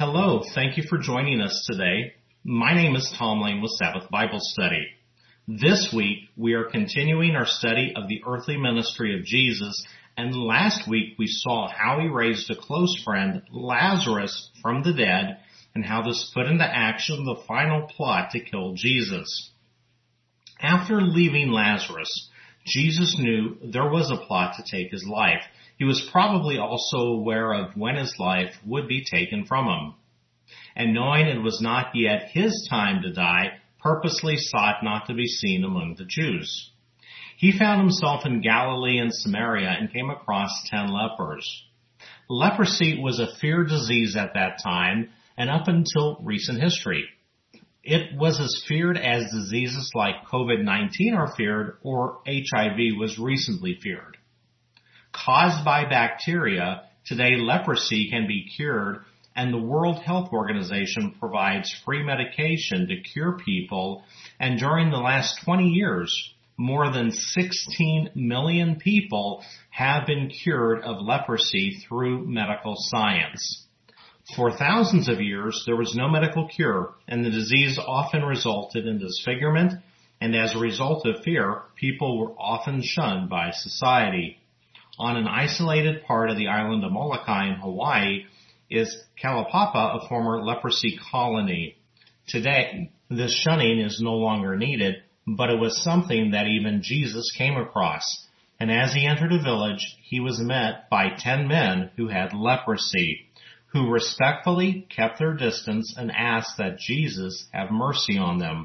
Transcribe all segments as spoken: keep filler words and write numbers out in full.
Hello, thank you for joining us today. My name is Tom Lane with Sabbath Bible Study. This week, we are continuing our study of the earthly ministry of Jesus, and last week we saw how he raised a close friend, Lazarus, from the dead, and how this put into action the final plot to kill Jesus. After leaving Lazarus, Jesus knew there was a plot to take his life. He was probably also aware of when his life would be taken from him. And knowing it was not yet his time to die, purposely sought not to be seen among the Jews. He found himself in Galilee and Samaria and came across ten lepers. Leprosy was a feared disease at that time and up until recent history. It was as feared as diseases like covid nineteen are feared or H I V was recently feared. Caused by bacteria, today leprosy can be cured, and the World Health Organization provides free medication to cure people, and during the last twenty years, more than sixteen million people have been cured of leprosy through medical science. For thousands of years, there was no medical cure, and the disease often resulted in disfigurement, and as a result of fear, people were often shunned by society. On an isolated part of the island of Molokai in Hawaii is Kalaupapa, a former leprosy colony. Today, this shunning is no longer needed, but it was something that even Jesus came across. And as he entered a village, he was met by ten men who had leprosy, who respectfully kept their distance and asked that Jesus have mercy on them.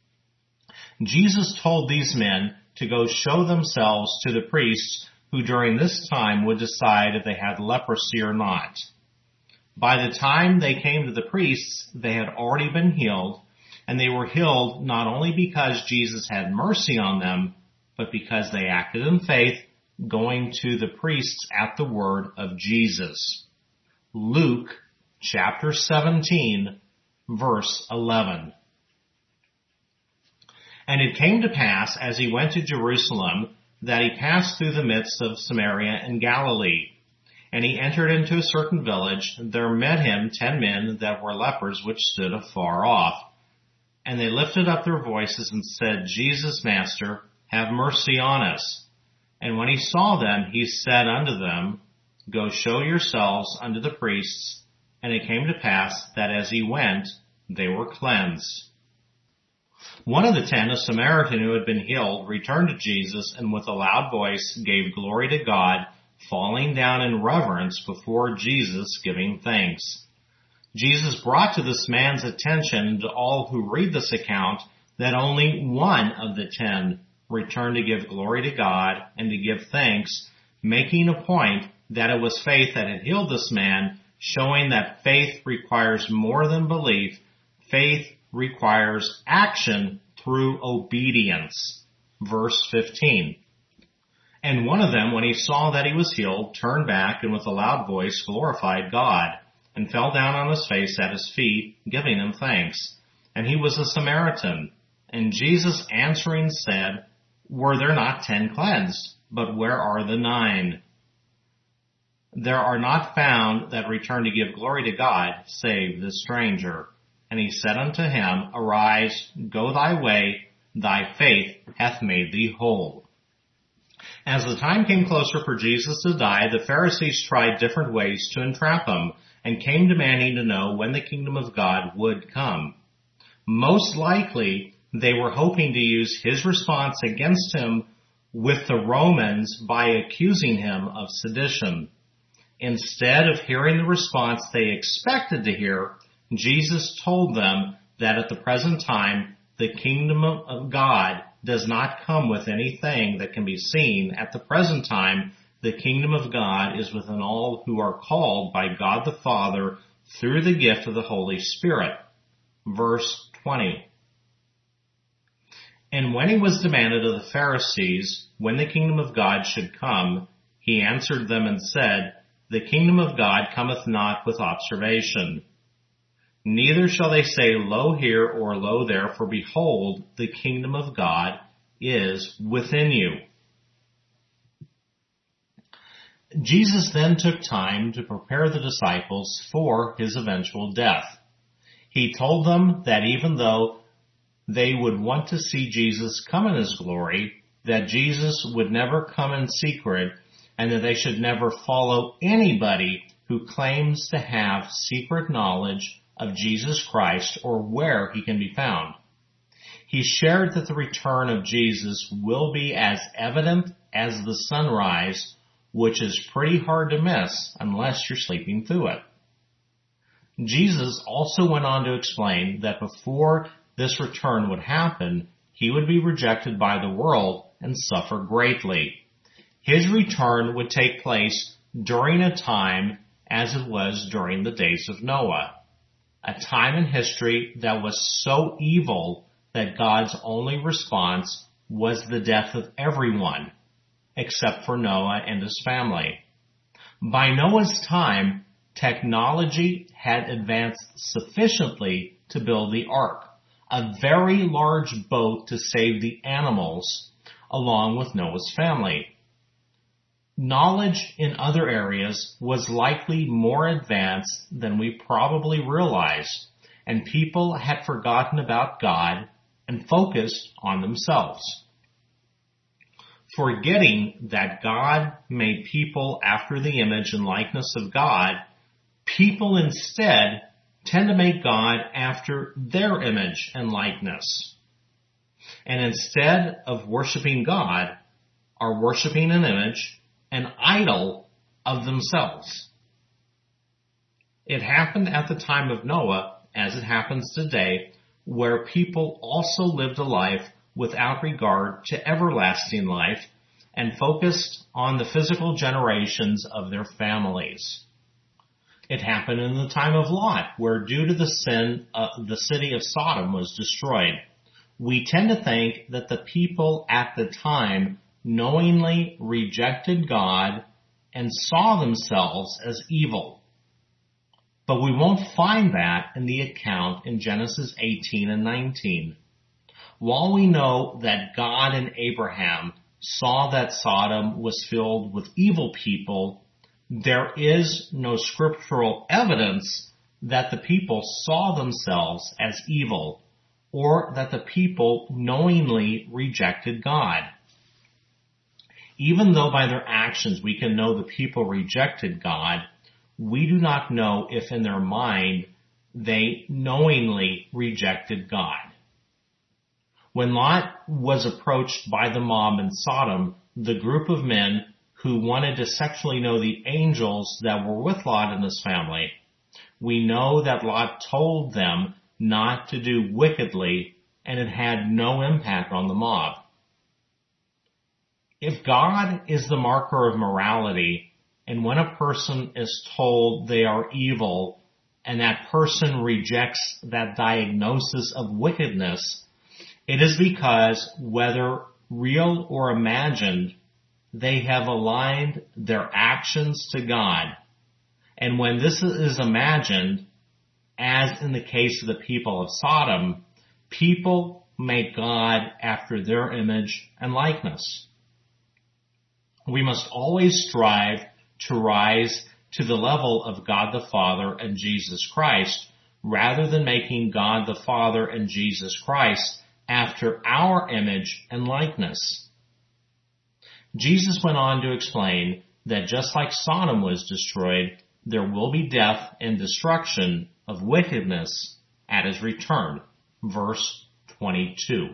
Jesus told these men to go show themselves to the priests, who during this time would decide if they had leprosy or not. By the time they came to the priests, they had already been healed, and they were healed not only because Jesus had mercy on them, but because they acted in faith, going to the priests at the word of Jesus. Luke chapter seventeen, verse eleven. And it came to pass, as he went to Jerusalem, that he passed through the midst of Samaria and Galilee. And he entered into a certain village. There met him ten men that were lepers, which stood afar off. And they lifted up their voices and said, Jesus, Master, have mercy on us. And when he saw them, he said unto them, Go show yourselves unto the priests. And it came to pass that as he went, they were cleansed. One of the ten, a Samaritan who had been healed, returned to Jesus and with a loud voice gave glory to God, falling down in reverence before Jesus, giving thanks. Jesus brought to this man's attention to all who read this account that only one of the ten returned to give glory to God and to give thanks, making a point that it was faith that had healed this man, showing that faith requires more than belief. Faith requires action through obedience. Verse fifteen. And one of them, when he saw that he was healed, turned back and with a loud voice glorified God, and fell down on his face at his feet, giving him thanks. And he was a Samaritan. And Jesus answering said, Were there not ten cleansed? But where are the nine? There are not found that return to give glory to God, save the stranger. And he said unto him, Arise, go thy way, thy faith hath made thee whole. As the time came closer for Jesus to die, the Pharisees tried different ways to entrap him, and came demanding to know when the kingdom of God would come. Most likely, they were hoping to use his response against him with the Romans by accusing him of sedition. Instead of hearing the response they expected to hear, Jesus told them that at the present time, the kingdom of God does not come with anything that can be seen. At the present time, the kingdom of God is within all who are called by God the Father through the gift of the Holy Spirit. Verse twenty. And when he was demanded of the Pharisees when the kingdom of God should come, he answered them and said, The kingdom of God cometh not with observation. Neither shall they say, Lo here or lo there, for behold, the kingdom of God is within you. Jesus then took time to prepare the disciples for his eventual death. He told them that even though they would want to see Jesus come in his glory, that Jesus would never come in secret, and that they should never follow anybody who claims to have secret knowledge of Jesus Christ or where he can be found. He shared that the return of Jesus will be as evident as the sunrise, which is pretty hard to miss unless you're sleeping through it. Jesus also went on to explain that before this return would happen, he would be rejected by the world and suffer greatly. His return would take place during a time as it was during the days of Noah, a time in history that was so evil that God's only response was the death of everyone, except for Noah and his family. By Noah's time, technology had advanced sufficiently to build the ark, a very large boat to save the animals, along with Noah's family. Knowledge in other areas was likely more advanced than we probably realize, and people had forgotten about God and focused on themselves. Forgetting that God made people after the image and likeness of God, people instead tend to make God after their image and likeness. And instead of worshiping God, are worshiping an image, an idol of themselves. It happened at the time of Noah, as it happens today, where people also lived a life without regard to everlasting life and focused on the physical generations of their families. It happened in the time of Lot, where due to the sin, uh, the city of Sodom was destroyed. We tend to think that the people at the time knowingly rejected God and saw themselves as evil. But we won't find that in the account in Genesis eighteen and nineteen. While we know that God and Abraham saw that Sodom was filled with evil people, there is no scriptural evidence that the people saw themselves as evil or that the people knowingly rejected God. Even though by their actions we can know the people rejected God, we do not know if in their mind they knowingly rejected God. When Lot was approached by the mob in Sodom, the group of men who wanted to sexually know the angels that were with Lot and his family, we know that Lot told them not to do wickedly, and it had no impact on the mob. If God is the marker of morality, and when a person is told they are evil, and that person rejects that diagnosis of wickedness, it is because, whether real or imagined, they have aligned their actions to God. And when this is imagined, as in the case of the people of Sodom, people make God after their image and likeness. We must always strive to rise to the level of God the Father and Jesus Christ, rather than making God the Father and Jesus Christ after our image and likeness. Jesus went on to explain that just like Sodom was destroyed, there will be death and destruction of wickedness at his return. Verse twenty-two.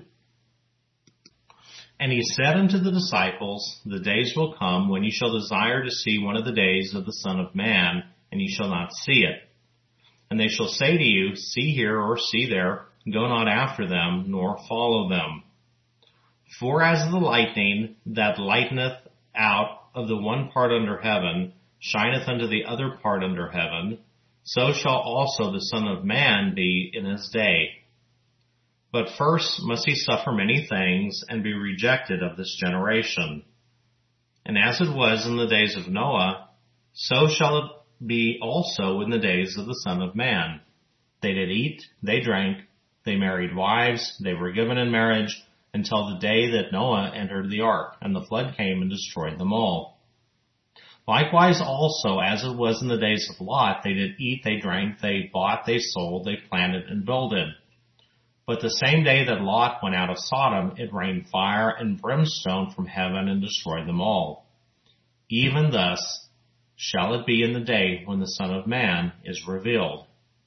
And he said unto the disciples, the days will come when ye shall desire to see one of the days of the Son of Man, and ye shall not see it. And they shall say to you, see here or see there, go not after them, nor follow them. For as the lightning that lighteneth out of the one part under heaven shineth unto the other part under heaven, so shall also the Son of Man be in his day. But first must he suffer many things and be rejected of this generation. And as it was in the days of Noah, so shall it be also in the days of the Son of Man. They did eat, they drank, they married wives, they were given in marriage, until the day that Noah entered the ark, and the flood came and destroyed them all. Likewise also, as it was in the days of Lot, they did eat, they drank, they bought, they sold, they planted and builded. But the same day that Lot went out of Sodom, it rained fire and brimstone from heaven and destroyed them all. Even thus shall it be in the day when the Son of Man is revealed.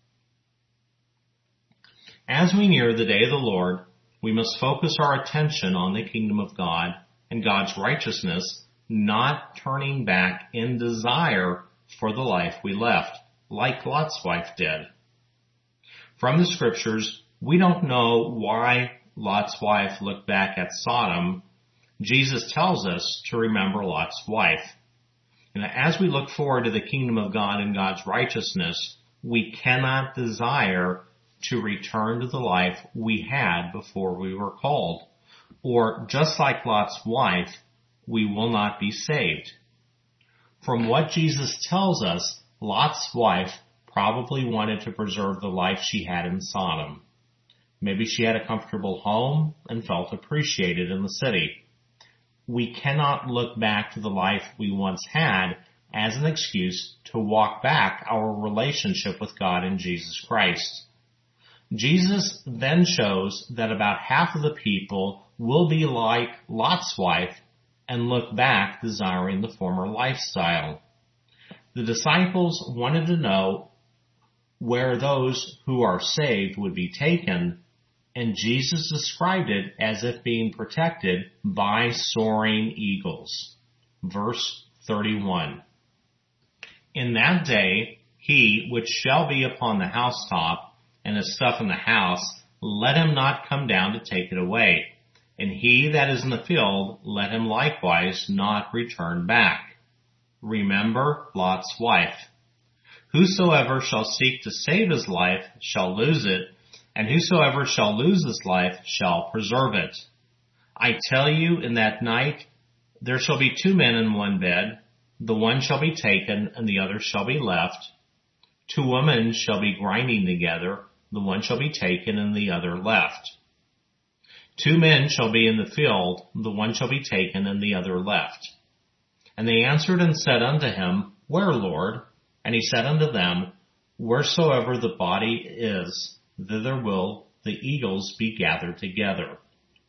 As we near the day of the Lord, we must focus our attention on the kingdom of God and God's righteousness, not turning back in desire for the life we left, like Lot's wife did. From the scriptures, we don't know why Lot's wife looked back at Sodom. Jesus tells us to remember Lot's wife. And as we look forward to the kingdom of God and God's righteousness, we cannot desire to return to the life we had before we were called. Or just like Lot's wife, we will not be saved. From what Jesus tells us, Lot's wife probably wanted to preserve the life she had in Sodom. Maybe she had a comfortable home and felt appreciated in the city. We cannot look back to the life we once had as an excuse to walk back our relationship with God in Jesus Christ. Jesus then shows that about half of the people will be like Lot's wife and look back desiring the former lifestyle. The disciples wanted to know where those who are saved would be taken, and Jesus described it as if being protected by soaring eagles. Verse thirty-one. In that day, he which shall be upon the housetop and his stuff in the house, let him not come down to take it away. And he that is in the field, let him likewise not return back. Remember Lot's wife. Whosoever shall seek to save his life shall lose it, and whosoever shall lose his life shall preserve it. I tell you, in that night there shall be two men in one bed, the one shall be taken, and the other shall be left. Two women shall be grinding together, the one shall be taken, and the other left. Two men shall be in the field, the one shall be taken, and the other left. And they answered and said unto him, Where, Lord? And he said unto them, Wheresoever the body is, thither will the eagles be gathered together.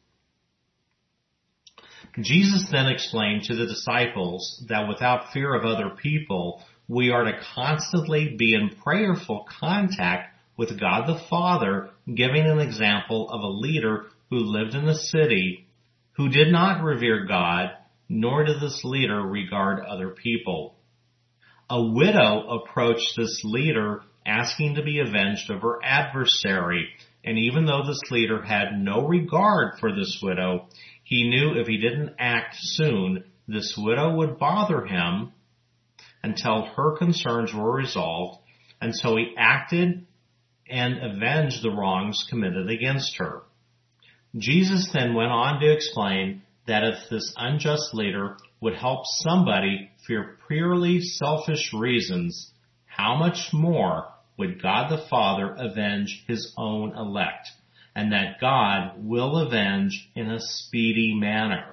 Jesus then explained to the disciples that without fear of other people, we are to constantly be in prayerful contact with God the Father, giving an example of a leader who lived in a city who did not revere God, nor did this leader regard other people. A widow approached this leader asking to be avenged of her adversary, and even though this leader had no regard for this widow, he knew if he didn't act soon, this widow would bother him until her concerns were resolved, and so he acted and avenged the wrongs committed against her. Jesus then went on to explain that if this unjust leader would help somebody for purely selfish reasons, how much more would God the Father avenge his own elect, and that God will avenge in a speedy manner.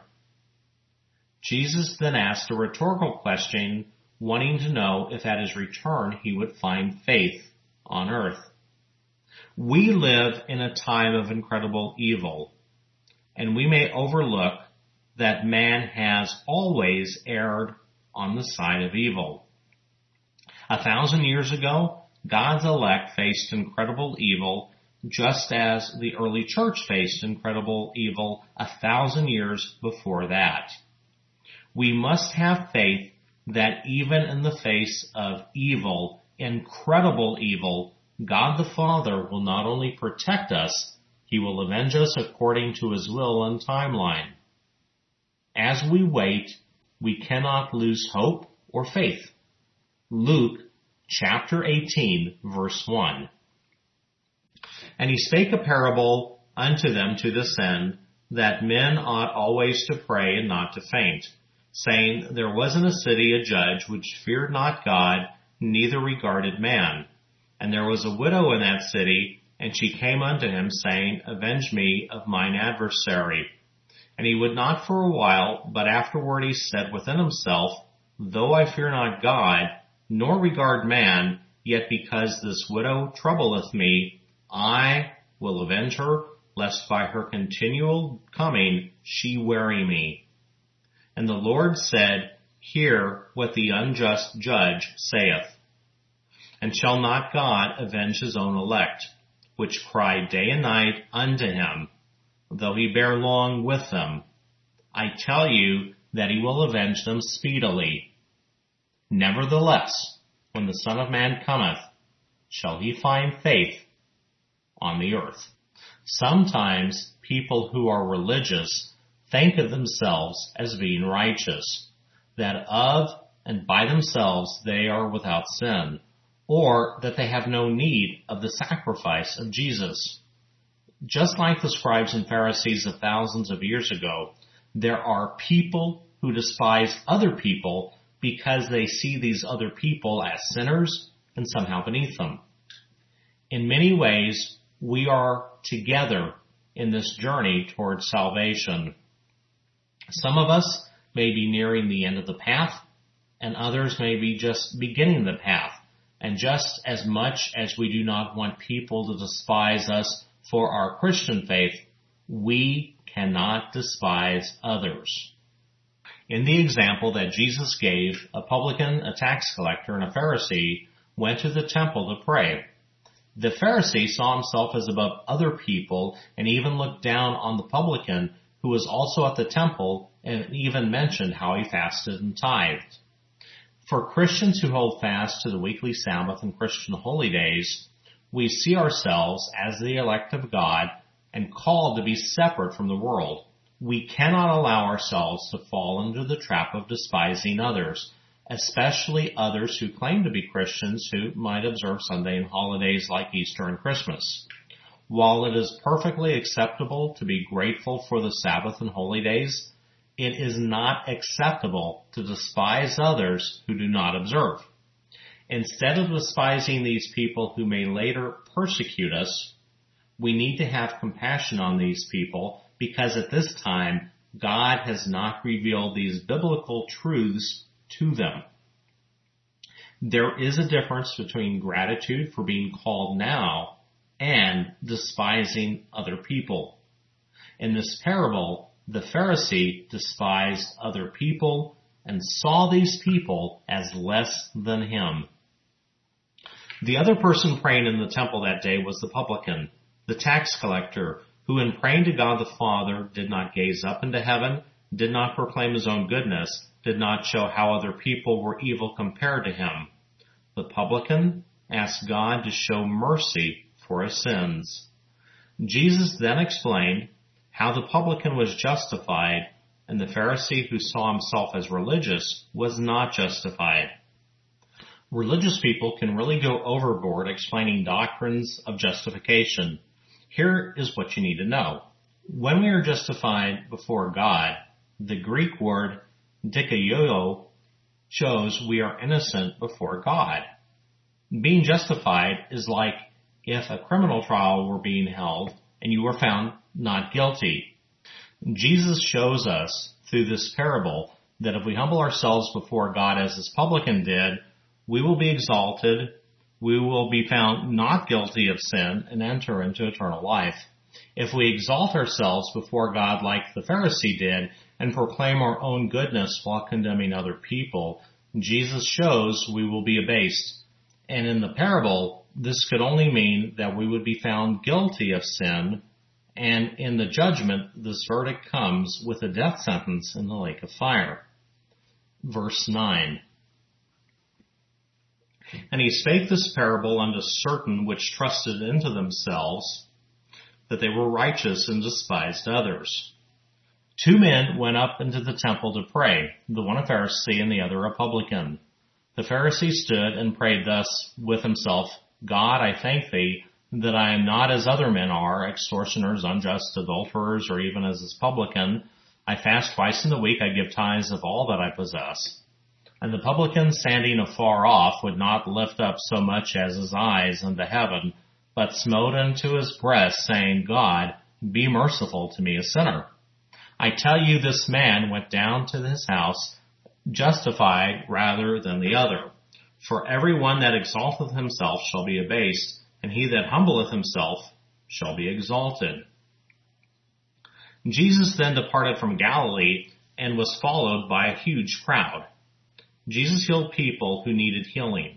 Jesus then asked a rhetorical question, wanting to know if at his return he would find faith on earth. We live in a time of incredible evil, and we may overlook that man has always erred on the side of evil. A thousand years ago, God's elect faced incredible evil, just as the early church faced incredible evil a thousand years before that. We must have faith that even in the face of evil, incredible evil, God the Father will not only protect us, he will avenge us according to his will and timeline. As we wait, we cannot lose hope or faith. Luke chapter eighteen, verse one. And he spake a parable unto them to this end, that men ought always to pray and not to faint, saying, There was in a city a judge which feared not God, neither regarded man. And there was a widow in that city, and she came unto him, saying, Avenge me of mine adversary. And he would not for a while, but afterward he said within himself, though I fear not God, nor regard man, yet because this widow troubleth me, I will avenge her, lest by her continual coming she weary me. And the Lord said, Hear what the unjust judge saith. And shall not God avenge his own elect, which cry day and night unto him, though he bear long with them? I tell you that he will avenge them speedily. Nevertheless, when the Son of Man cometh, shall he find faith on the earth? Sometimes people who are religious think of themselves as being righteous, that of and by themselves they are without sin, or that they have no need of the sacrifice of Jesus. Just like the scribes and Pharisees of thousands of years ago, there are people who despise other people because they see these other people as sinners and somehow beneath them. In many ways, we are together in this journey towards salvation. Some of us may be nearing the end of the path, and others may be just beginning the path. And just as much as we do not want people to despise us for our Christian faith, we cannot despise others. In the example that Jesus gave, a publican, a tax collector, and a Pharisee went to the temple to pray. The Pharisee saw himself as above other people and even looked down on the publican who was also at the temple and even mentioned how he fasted and tithed. For Christians who hold fast to the weekly Sabbath and Christian holy days, we see ourselves as the elect of God and called to be separate from the world. We cannot allow ourselves to fall into the trap of despising others, especially others who claim to be Christians who might observe Sunday and holidays like Easter and Christmas. While it is perfectly acceptable to be grateful for the Sabbath and holy days, it is not acceptable to despise others who do not observe. Instead of despising these people who may later persecute us, we need to have compassion on these people because at this time, God has not revealed these biblical truths to them. There is a difference between gratitude for being called now and despising other people. In this parable, the Pharisee despised other people and saw these people as less than him. The other person praying in the temple that day was the publican, the tax collector, who in praying to God the Father did not gaze up into heaven, did not proclaim his own goodness, did not show how other people were evil compared to him. The publican asked God to show mercy for his sins. Jesus then explained how the publican was justified and the Pharisee who saw himself as religious was not justified. Religious people can really go overboard explaining doctrines of justification. Here is what you need to know. When we are justified before God, the Greek word dikaio shows we are innocent before God. Being justified is like if a criminal trial were being held and you were found not guilty. Jesus shows us through this parable that if we humble ourselves before God as this publican did, we will be exalted, we will be found not guilty of sin and enter into eternal life. If we exalt ourselves before God like the Pharisee did and proclaim our own goodness while condemning other people, Jesus shows we will be abased. And in the parable, this could only mean that we would be found guilty of sin, and in the judgment, this verdict comes with a death sentence in the lake of fire. Verse nine. And he spake this parable unto certain which trusted into themselves that they were righteous and despised others. Two men went up into the temple to pray, the one a Pharisee and the other a publican. The Pharisee stood and prayed thus with himself, God, I thank thee that I am not as other men are, extortioners, unjust, adulterers, or even as this publican. I fast twice in the week, I give tithes of all that I possess. And the publican, standing afar off, would not lift up so much as his eyes unto heaven, but smote unto his breast, saying, God, be merciful to me, a sinner. I tell you, this man went down to his house justified rather than the other. For every one that exalteth himself shall be abased, and he that humbleth himself shall be exalted. Jesus then departed from Galilee and was followed by a huge crowd. Jesus healed people who needed healing.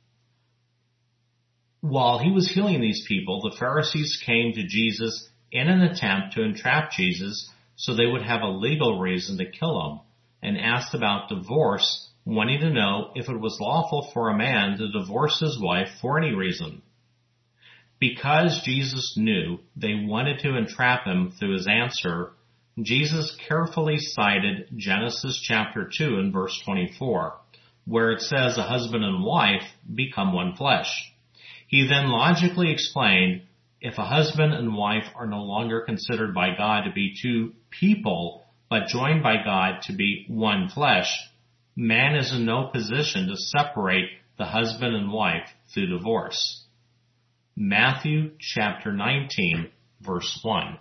While he was healing these people, the Pharisees came to Jesus in an attempt to entrap Jesus so they would have a legal reason to kill him, and asked about divorce, wanting to know if it was lawful for a man to divorce his wife for any reason. Because Jesus knew they wanted to entrap him through his answer, Jesus carefully cited Genesis chapter two and verse twenty-four, where it says a husband and wife become one flesh. He then logically explained, if a husband and wife are no longer considered by God to be two people, but joined by God to be one flesh, man is in no position to separate the husband and wife through divorce. Matthew chapter nineteen, verse one.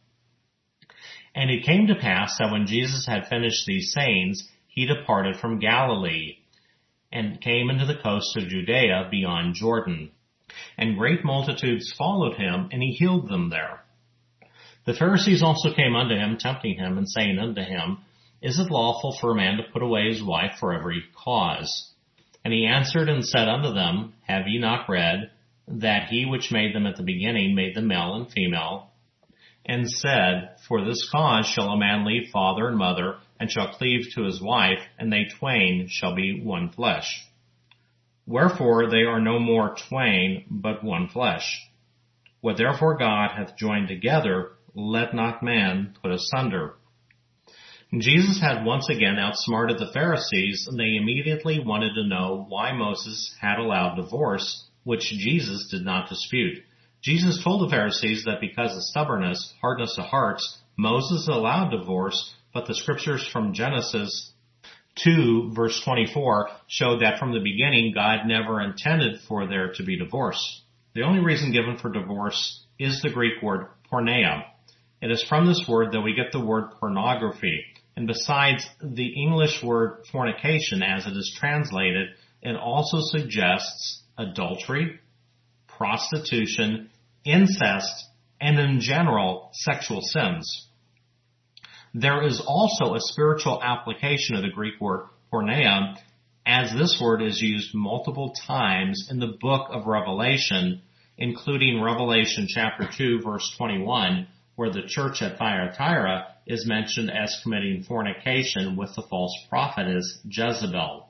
And it came to pass that when Jesus had finished these sayings, he departed from Galilee, and came into the coast of Judea beyond Jordan. And great multitudes followed him, and he healed them there. The Pharisees also came unto him, tempting him, and saying unto him, Is it lawful for a man to put away his wife for every cause? And he answered and said unto them, Have ye not read that he which made them at the beginning made them male and female, and said, For this cause shall a man leave father and mother, and shall cleave to his wife, and they twain shall be one flesh. Wherefore they are no more twain, but one flesh. What therefore God hath joined together, let not man put asunder. Jesus had once again outsmarted the Pharisees, and they immediately wanted to know why Moses had allowed divorce, which Jesus did not dispute. Jesus told the Pharisees that because of stubbornness, hardness of hearts, Moses allowed divorce, but the scriptures from Genesis two, verse twenty-four, showed that from the beginning God never intended for there to be divorce. The only reason given for divorce is the Greek word porneia. It is from this word that we get the word pornography. And besides the English word fornication as it is translated, it also suggests adultery, prostitution, incest, and in general, sexual sins. There is also a spiritual application of the Greek word porneia, as this word is used multiple times in the book of Revelation, including Revelation chapter two, verse twenty-one, where the church at Thyatira is mentioned as committing fornication with the false prophetess Jezebel.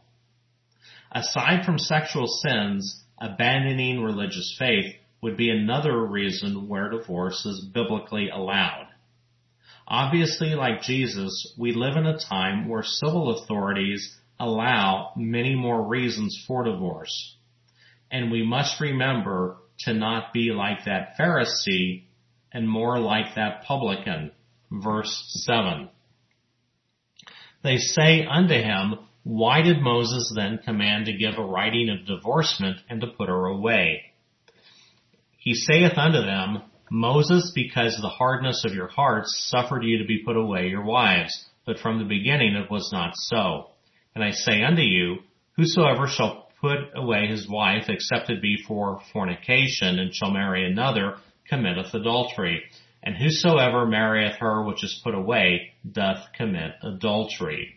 Aside from sexual sins, abandoning religious faith would be another reason where divorce is biblically allowed. Obviously, like Jesus, we live in a time where civil authorities allow many more reasons for divorce. And we must remember to not be like that Pharisee and more like that publican. Verse seven. They say unto him, Why did Moses then command to give a writing of divorcement and to put her away? He saith unto them, Moses, because of the hardness of your hearts, suffered you to be put away your wives, but from the beginning it was not so. And I say unto you, Whosoever shall put away his wife, except it be for fornication, and shall marry another, committeth adultery. And whosoever marrieth her which is put away, doth commit adultery.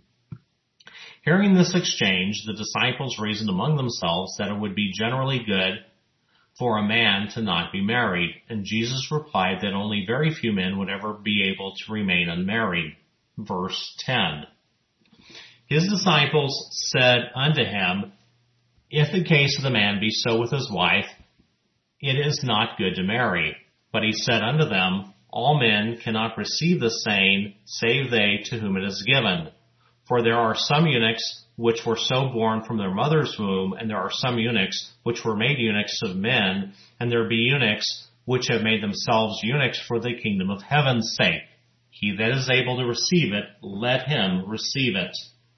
Hearing this exchange, the disciples reasoned among themselves that it would be generally good for a man to not be married, and Jesus replied that only very few men would ever be able to remain unmarried. Verse ten. His disciples said unto him, If the case of the man be so with his wife, it is not good to marry. But he said unto them, All men cannot receive the saying, save they to whom it is given. For there are some eunuchs which were so born from their mother's womb, and there are some eunuchs which were made eunuchs of men, and there be eunuchs which have made themselves eunuchs for the kingdom of heaven's sake. He that is able to receive it, let him receive it.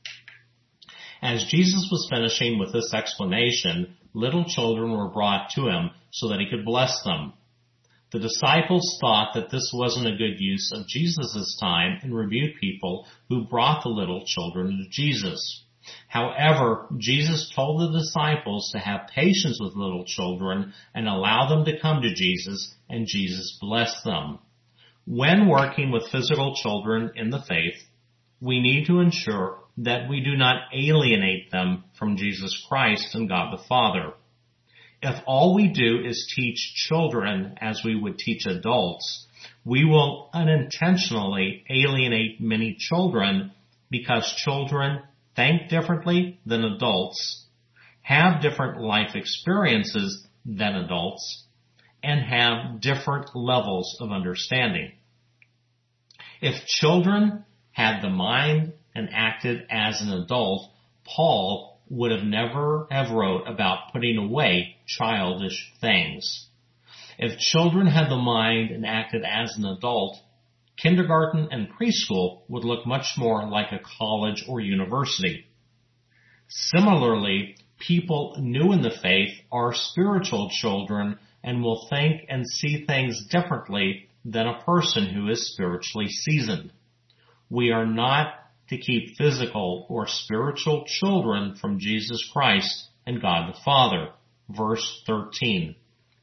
As Jesus was finishing with this explanation, little children were brought to him so that he could bless them. The disciples thought that this wasn't a good use of Jesus' time and rebuked people who brought the little children to Jesus. However, Jesus told the disciples to have patience with little children and allow them to come to Jesus, and Jesus blessed them. When working with physical children in the faith, we need to ensure that we do not alienate them from Jesus Christ and God the Father. If all we do is teach children as we would teach adults, we will unintentionally alienate many children because children think differently than adults, have different life experiences than adults, and have different levels of understanding. If children had the mind and acted as an adult, Paul would have never have wrote about putting away childish things. If children had the mind and acted as an adult, kindergarten and preschool would look much more like a college or university. Similarly, people new in the faith are spiritual children and will think and see things differently than a person who is spiritually seasoned. We are not to keep physical or spiritual children from Jesus Christ and God the Father. Verse thirteen.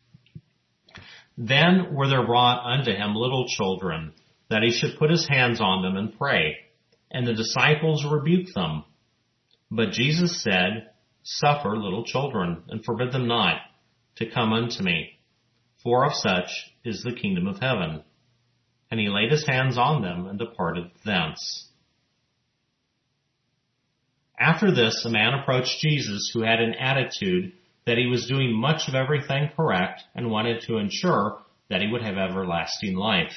Then were there brought unto him little children, that he should put his hands on them and pray. And the disciples rebuked them. But Jesus said, Suffer little children, and forbid them not to come unto me, for of such is the kingdom of heaven. And he laid his hands on them and departed thence. After this, a man approached Jesus who had an attitude that he was doing much of everything correct and wanted to ensure that he would have everlasting life.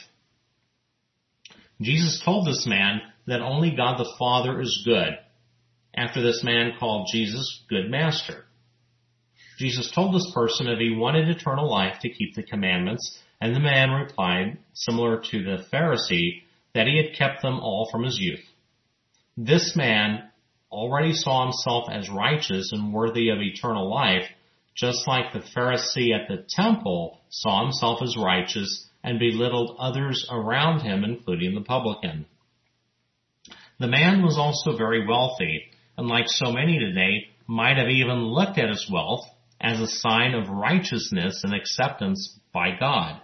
Jesus told this man that only God the Father is good. After this man called Jesus Good Master. Jesus told this person if he wanted eternal life to keep the commandments, and the man replied, similar to the Pharisee, that he had kept them all from his youth. This man already saw himself as righteous and worthy of eternal life, just like the Pharisee at the temple saw himself as righteous and belittled others around him, including the publican. The man was also very wealthy, and like so many today, might have even looked at his wealth as a sign of righteousness and acceptance by God.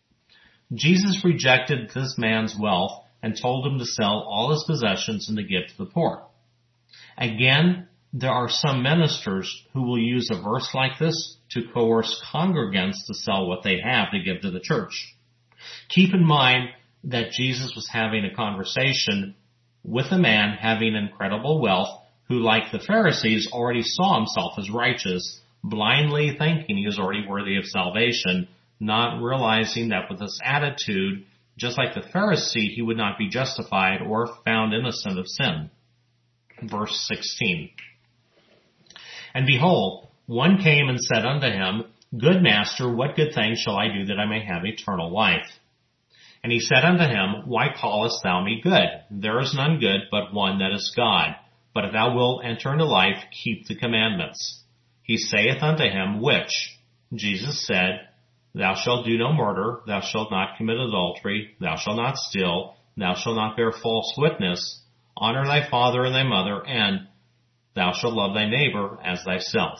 Jesus rejected this man's wealth and told him to sell all his possessions and to give to the poor. Again, there are some ministers who will use a verse like this to coerce congregants to sell what they have to give to the church. Keep in mind that Jesus was having a conversation with a man having incredible wealth who, like the Pharisees, already saw himself as righteous, blindly thinking he was already worthy of salvation, not realizing that with this attitude, just like the Pharisee, he would not be justified or found innocent of sin. Verse sixteen. And behold, one came and said unto him, Good master, what good thing shall I do that I may have eternal life? And he said unto him, Why callest thou me good? There is none good but one, that is God. But if thou wilt enter into life, keep the commandments. He saith unto him, Which? Jesus said, Thou shalt do no murder, thou shalt not commit adultery, thou shalt not steal, thou shalt not bear false witness, honor thy father and thy mother, and thou shalt love thy neighbor as thyself.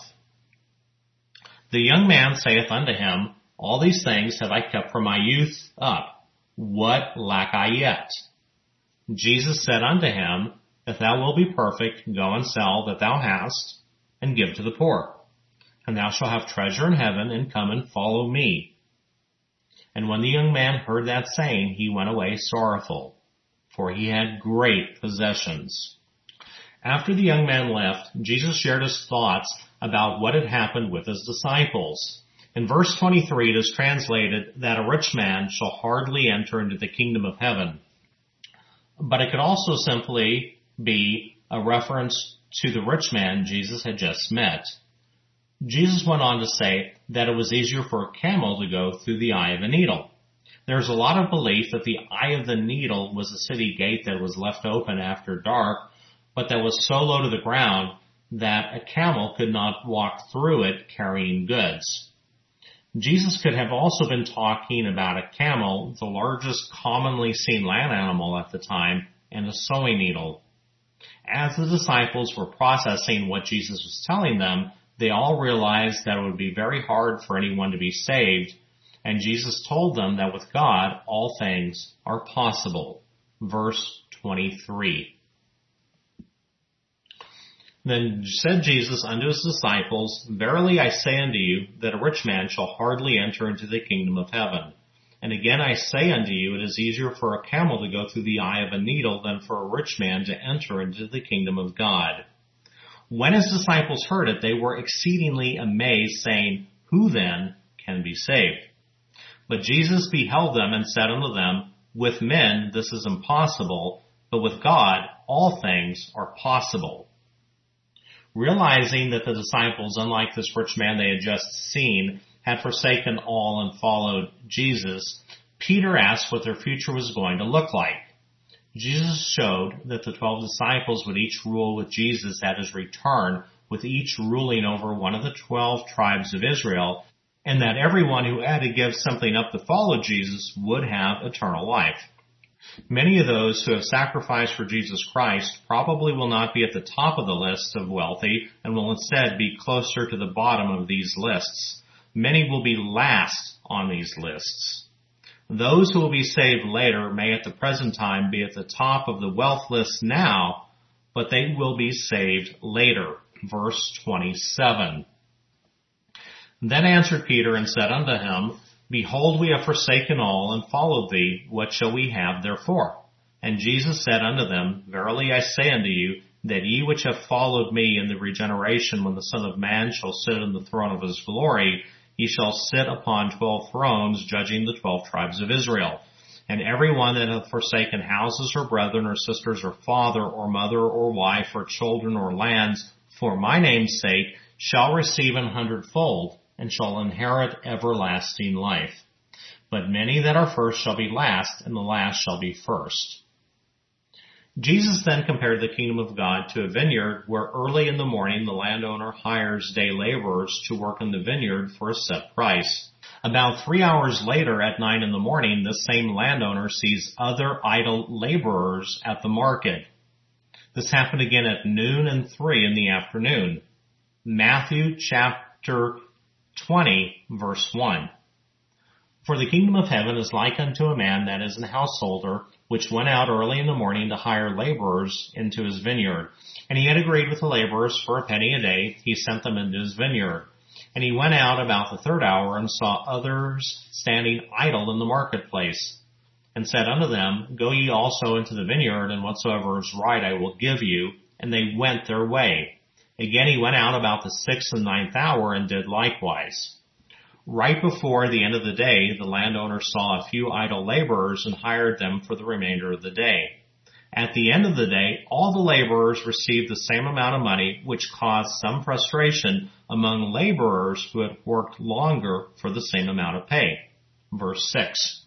The young man saith unto him, All these things have I kept from my youth up. What lack I yet? Jesus said unto him, If thou wilt be perfect, go and sell that thou hast, and give to the poor. And thou shalt have treasure in heaven, and come and follow me. And when the young man heard that saying, he went away sorrowful, for he had great possessions. After the young man left, Jesus shared his thoughts about what had happened with his disciples. In verse twenty-three, it is translated that a rich man shall hardly enter into the kingdom of heaven. But it could also simply be a reference to the rich man Jesus had just met. Jesus went on to say that it was easier for a camel to go through the eye of a needle. There's a lot of belief that the eye of the needle was a city gate that was left open after dark, but that was so low to the ground that a camel could not walk through it carrying goods. Jesus could have also been talking about a camel, the largest commonly seen land animal at the time, and a sewing needle. As the disciples were processing what Jesus was telling them, they all realized that it would be very hard for anyone to be saved, and Jesus told them that with God, all things are possible. Verse twenty-three. Then said Jesus unto his disciples, Verily I say unto you, that a rich man shall hardly enter into the kingdom of heaven. And again I say unto you, it is easier for a camel to go through the eye of a needle than for a rich man to enter into the kingdom of God. When his disciples heard it, they were exceedingly amazed, saying, Who then can be saved? But Jesus beheld them and said unto them, With men this is impossible, but with God all things are possible. Realizing that the disciples, unlike this rich man they had just seen, had forsaken all and followed Jesus, Peter asked what their future was going to look like. Jesus showed that the twelve disciples would each rule with Jesus at his return, with each ruling over one of the twelve tribes of Israel, and that everyone who had to give something up to follow Jesus would have eternal life. Many of those who have sacrificed for Jesus Christ probably will not be at the top of the list of wealthy and will instead be closer to the bottom of these lists. Many will be last on these lists. Those who will be saved later may at the present time be at the top of the wealth list now, but they will be saved later. Verse twenty-seven. Then answered Peter and said unto him, Behold, we have forsaken all and followed thee. What shall we have therefore? And Jesus said unto them, Verily I say unto you, that ye which have followed me in the regeneration when the Son of Man shall sit on the throne of his glory, ye shall sit upon twelve thrones, judging the twelve tribes of Israel. And every one that hath forsaken houses or brethren or sisters or father or mother or wife or children or lands, for my name's sake, shall receive an hundredfold, and shall inherit everlasting life. But many that are first shall be last, and the last shall be first. Jesus then compared the kingdom of God to a vineyard where early in the morning the landowner hires day laborers to work in the vineyard for a set price. About three hours later at nine in the morning, this same landowner sees other idle laborers at the market. This happened again at noon and three in the afternoon. Matthew chapter twenty, verse one. For the kingdom of heaven is like unto a man that is an householder, which went out early in the morning to hire laborers into his vineyard. And he had agreed with the laborers for a penny a day. He sent them into his vineyard. And he went out about the third hour and saw others standing idle in the marketplace, and said unto them, Go ye also into the vineyard, and whatsoever is right I will give you. And they went their way. Again he went out about the sixth and ninth hour and did likewise. Right before the end of the day, the landowner saw a few idle laborers and hired them for the remainder of the day. At the end of the day, all the laborers received the same amount of money, which caused some frustration among laborers who had worked longer for the same amount of pay. Verse six.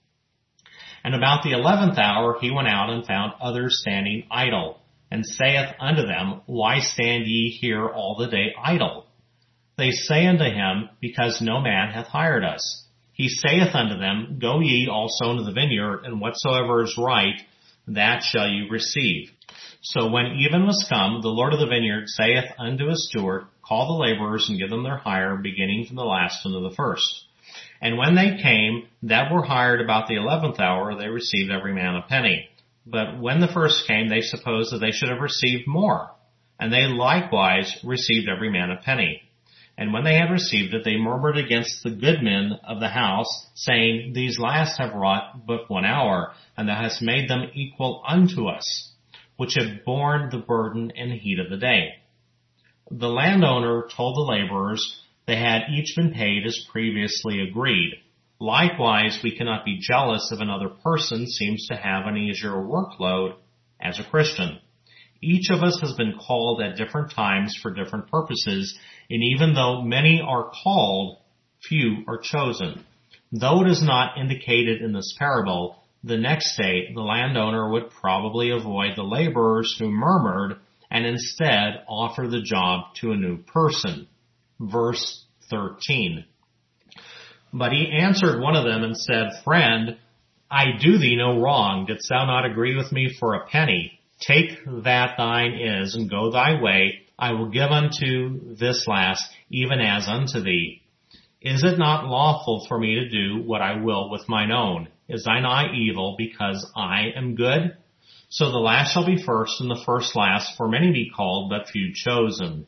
And about the eleventh hour he went out and found others standing idle, and saith unto them, Why stand ye here all the day idle? They say unto him, Because no man hath hired us. He saith unto them, Go ye also into the vineyard, and whatsoever is right, that shall you receive. So when even was come, the Lord of the vineyard saith unto his steward, Call the laborers and give them their hire, beginning from the last unto the first. And when they came that were hired about the eleventh hour, they received every man a penny. But when the first came, they supposed that they should have received more. And they likewise received every man a penny. And when they had received it, they murmured against the good men of the house, saying, These last have wrought but one hour, and thou hast made them equal unto us, which have borne the burden and heat of the day. The landowner told the laborers they had each been paid as previously agreed. Likewise, we cannot be jealous if another person seems to have an easier workload as a Christian. Each of us has been called at different times for different purposes, and even though many are called, few are chosen. Though it is not indicated in this parable, the next day the landowner would probably avoid the laborers who murmured and instead offer the job to a new person. Verse thirteen. But he answered one of them and said, Friend, I do thee no wrong. Didst thou not agree with me for a penny? Take that thine is, and go thy way. I will give unto this last, even as unto thee. Is it not lawful for me to do what I will with mine own? Is thine eye evil, because I am good? So the last shall be first, and the first last, for many be called, but few chosen.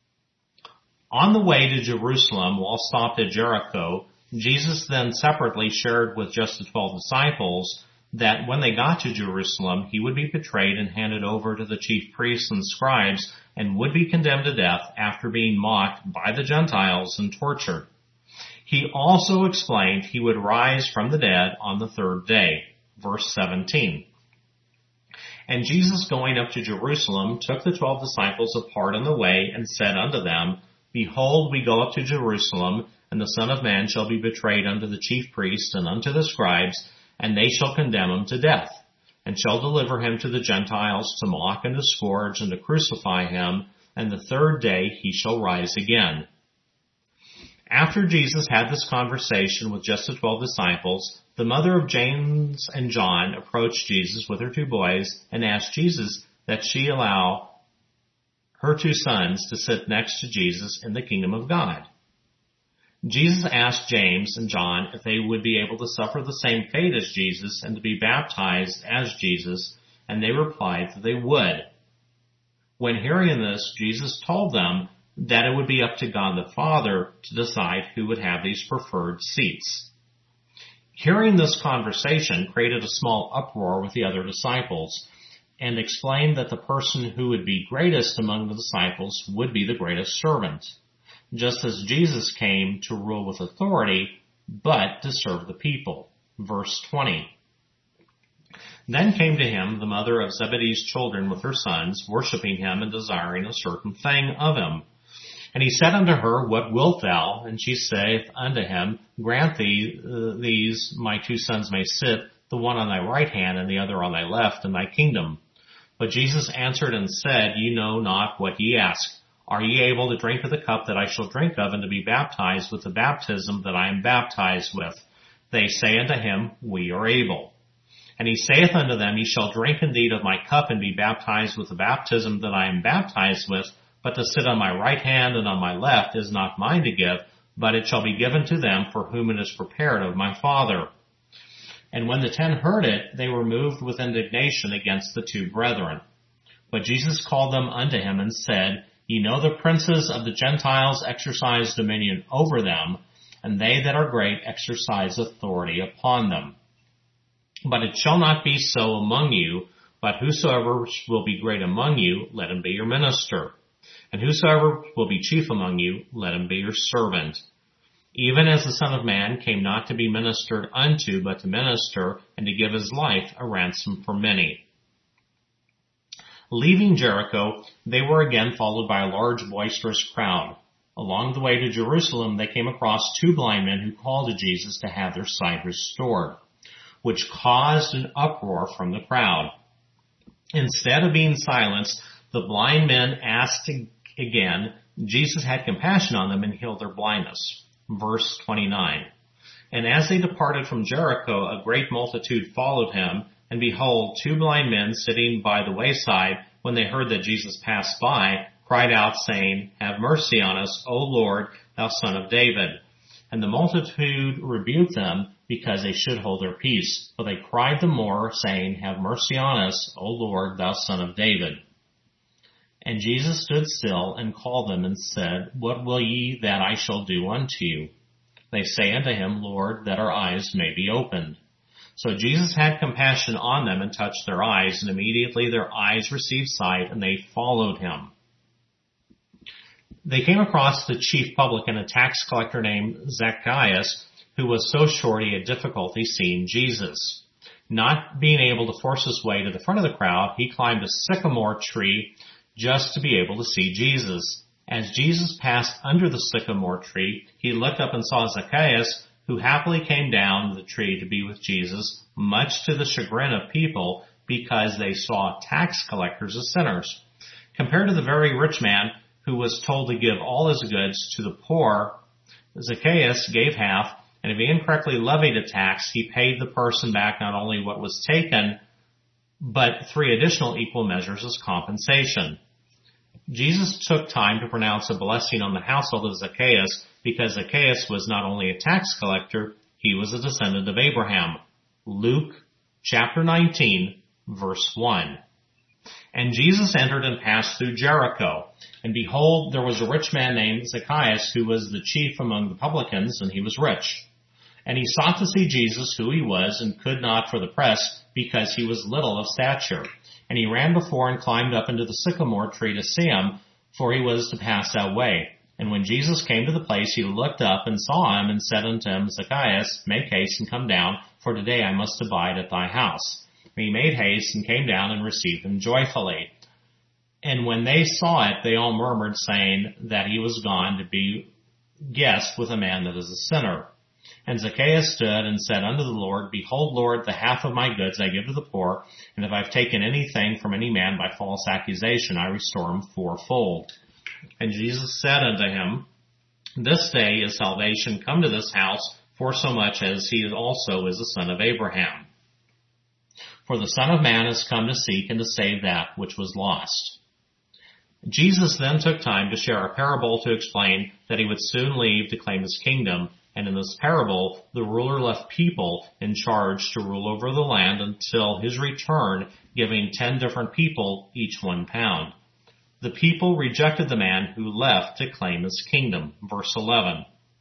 On the way to Jerusalem, while stopped at Jericho, Jesus then separately shared with just the twelve disciples that when they got to Jerusalem, he would be betrayed and handed over to the chief priests and scribes and would be condemned to death after being mocked by the Gentiles and tortured. He also explained he would rise from the dead on the third day. Verse seventeen. And Jesus, going up to Jerusalem, took the twelve disciples apart on the way and said unto them, Behold, we go up to Jerusalem, and the Son of Man shall be betrayed unto the chief priests and unto the scribes, and they shall condemn him to death, and shall deliver him to the Gentiles to mock and to scourge and to crucify him, and the third day he shall rise again. After Jesus had this conversation with just the twelve disciples, the mother of James and John approached Jesus with her two boys and asked Jesus that she allow her two sons to sit next to Jesus in the kingdom of God. Jesus asked James and John if they would be able to suffer the same fate as Jesus and to be baptized as Jesus, and they replied that they would. When hearing this, Jesus told them that it would be up to God the Father to decide who would have these preferred seats. Hearing this conversation created a small uproar with the other disciples, and explained that the person who would be greatest among the disciples would be the greatest servant, just as Jesus came to rule with authority, but to serve the people. Verse twenty. Then came to him the mother of Zebedee's children with her sons, worshiping him and desiring a certain thing of him. And he said unto her, What wilt thou? And she saith unto him, Grant thee uh, these my two sons may sit, the one on thy right hand and the other on thy left, in thy kingdom. But Jesus answered and said, Ye know not what ye ask. Are ye able to drink of the cup that I shall drink of, and to be baptized with the baptism that I am baptized with? They say unto him, We are able. And he saith unto them, Ye shall drink indeed of my cup, and be baptized with the baptism that I am baptized with, but to sit on my right hand and on my left is not mine to give, but it shall be given to them for whom it is prepared of my Father. And when the ten heard it, they were moved with indignation against the two brethren. But Jesus called them unto him and said, Ye know the princes of the Gentiles exercise dominion over them, and they that are great exercise authority upon them. But it shall not be so among you, but whosoever will be great among you, let him be your minister. And whosoever will be chief among you, let him be your servant. Even as the Son of Man came not to be ministered unto, but to minister, and to give his life a ransom for many. Leaving Jericho, they were again followed by a large boisterous crowd. Along the way to Jerusalem, they came across two blind men who called to Jesus to have their sight restored, which caused an uproar from the crowd. Instead of being silenced, the blind men asked again. Jesus had compassion on them and healed their blindness. Verse twenty-nine. And as they departed from Jericho, a great multitude followed him, and behold, two blind men sitting by the wayside, when they heard that Jesus passed by, cried out, saying, Have mercy on us, O Lord, thou Son of David. And the multitude rebuked them, because they should hold their peace. But they cried the more, saying, Have mercy on us, O Lord, thou Son of David. And Jesus stood still and called them and said, What will ye that I shall do unto you? They say unto him, Lord, that our eyes may be opened. So Jesus had compassion on them and touched their eyes, and immediately their eyes received sight, and they followed him. They came across the chief publican, a tax collector named Zacchaeus, who was so short he had difficulty seeing Jesus. Not being able to force his way to the front of the crowd, he climbed a sycamore tree just to be able to see Jesus. As Jesus passed under the sycamore tree, he looked up and saw Zacchaeus, who happily came down the tree to be with Jesus, much to the chagrin of people, because they saw tax collectors as sinners. Compared to the very rich man who was told to give all his goods to the poor, Zacchaeus gave half, And if he incorrectly levied a tax, he paid the person back not only what was taken, but three additional equal measures as compensation. Jesus took time to pronounce a blessing on the household of Zacchaeus because Zacchaeus was not only a tax collector, he was a descendant of Abraham. Luke chapter nineteen, verse one. And Jesus entered and passed through Jericho. And behold, there was a rich man named Zacchaeus, who was the chief among the publicans, and he was rich. And he sought to see Jesus, who he was, and could not for the press, because he was little of stature. And he ran before and climbed up into the sycamore tree to see him, for he was to pass that way. And when Jesus came to the place, he looked up and saw him, and said unto him, Zacchaeus, make haste and come down, for today I must abide at thy house. And he made haste and came down and received him joyfully. And when they saw it, they all murmured, saying that he was gone to be guest with a man that is a sinner. And Zacchaeus stood and said unto the Lord, Behold, Lord, the half of my goods I give to the poor, and if I've taken anything from any man by false accusation, I restore him fourfold. And Jesus said unto him, This day is salvation come to this house, for so much as he also is a son of Abraham. For the Son of Man has come to seek and to save that which was lost. Jesus then took time to share a parable to explain that he would soon leave to claim his kingdom, and in this parable, the ruler left people in charge to rule over the land until his return, giving ten different people each one pound. The people rejected the man who left to claim his kingdom. Verse eleven.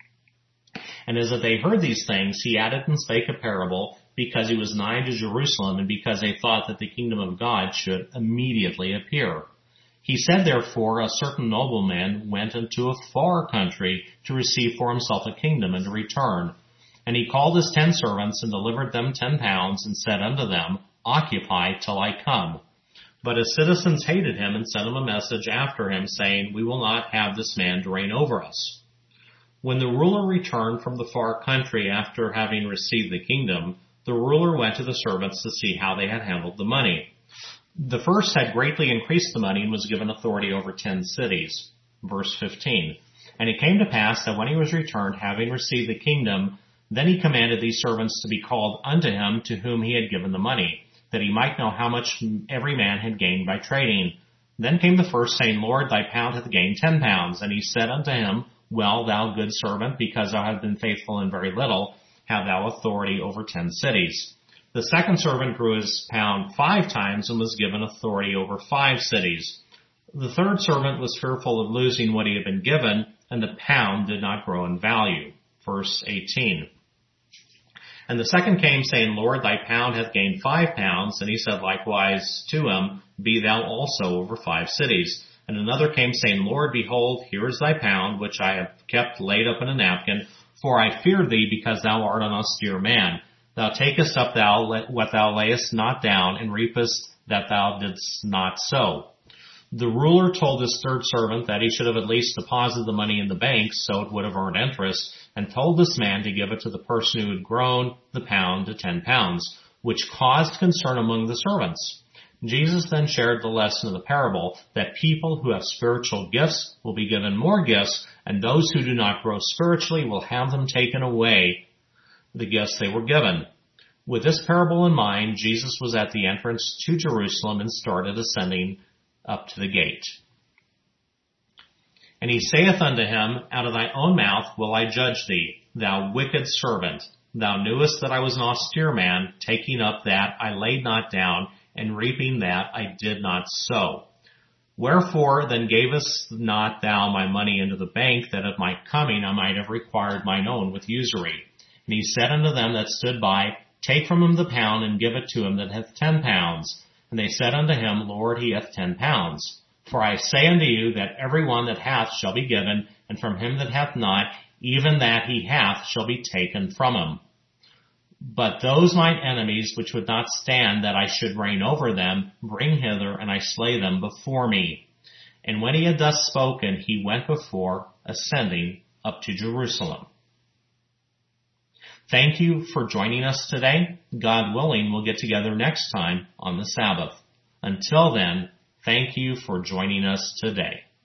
And as they heard these things, he added and spake a parable, because he was nigh to Jerusalem, and because they thought that the kingdom of God should immediately appear. He said, therefore, a certain nobleman went into a far country to receive for himself a kingdom and to return. And he called his ten servants and delivered them ten pounds and said unto them, Occupy till I come. But his citizens hated him and sent him a message after him, saying, We will not have this man to reign over us. When the ruler returned from the far country after having received the kingdom, the ruler went to the servants to see how they had handled the money. The first had greatly increased the money and was given authority over ten cities. Verse fifteen. And it came to pass that when he was returned, having received the kingdom, then he commanded these servants to be called unto him to whom he had given the money, that he might know how much every man had gained by trading. Then came the first, saying, Lord, thy pound hath gained ten pounds. And he said unto him, Well, thou good servant, because thou hast been faithful in very little, have thou authority over ten cities. The second servant grew his pound five times and was given authority over five cities. The third servant was fearful of losing what he had been given, and the pound did not grow in value. Verse eighteen. And the second came, saying, Lord, thy pound hath gained five pounds. And he said likewise to him, Be thou also over five cities. And another came, saying, Lord, behold, here is thy pound, which I have kept laid up in a napkin, for I feared thee, because thou art an austere man. Thou takest up thou what thou layest not down, and reapest that thou didst not sow. The ruler told his third servant that he should have at least deposited the money in the bank, so it would have earned interest, and told this man to give it to the person who had grown the pound to ten pounds, which caused concern among the servants. Jesus then shared the lesson of the parable that people who have spiritual gifts will be given more gifts, and those who do not grow spiritually will have them taken away, the gifts they were given. With this parable in mind, Jesus was at the entrance to Jerusalem and started ascending up to the gate. And he saith unto him, Out of thy own mouth will I judge thee, thou wicked servant. Thou knewest that I was an austere man, taking up that I laid not down, and reaping that I did not sow. Wherefore then gavest not thou my money into the bank, that at my coming I might have required mine own with usury? And he said unto them that stood by, Take from him the pound, and give it to him that hath ten pounds. And they said unto him, Lord, he hath ten pounds. For I say unto you that every one that hath shall be given, and from him that hath not, even that he hath shall be taken from him. But those mine enemies which would not stand that I should reign over them, bring hither, and I slay them before me. And when he had thus spoken, he went before, ascending up to Jerusalem. Thank you for joining us today. God willing, we'll get together next time on the Sabbath. Until then, thank you for joining us today.